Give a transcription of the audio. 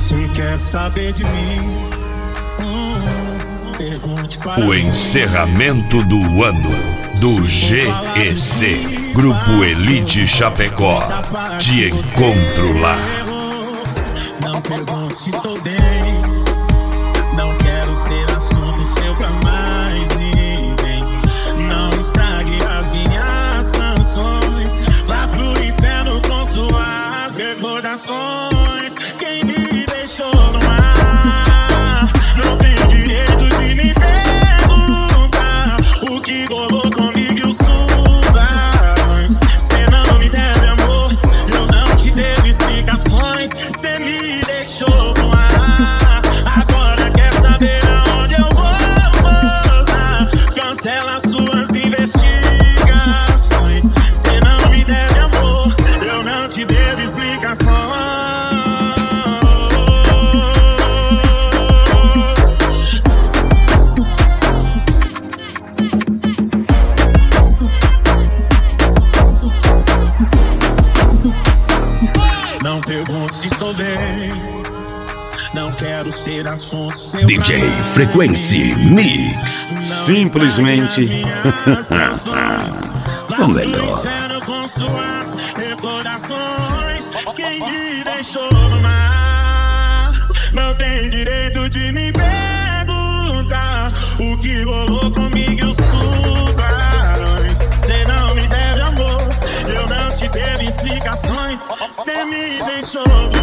Se quer saber de mim, pergunte para o encerramento do ano do GEC, Grupo Elite Chapecó. Te encontro lá. Não pergunte se estou bem. Não quero ser assunto seu pra mais ninguém. Não estrague as minhas canções. Vá pro inferno com suas recordações. Quem me deixou no ar não tem direito de me perguntar o que rolou comigo e os tubarões. Cê não me deve amor, eu não te devo explicações. Cê me deixou no ar, agora quer saber aonde eu vou posar. Cancela suas investigações. Cê não me deve amor, eu não te devo explicações. Não pergunte se estou bem. Não quero ser assunto seu. DJ Frequency Mix. Simplesmente o melhor. Com suas recordações. Quem me deixou no mar não tem direito de me perguntar o que rolou comigo e os tubarões. Cê não me deve amor, eu não te devo explicações. Cê me deixou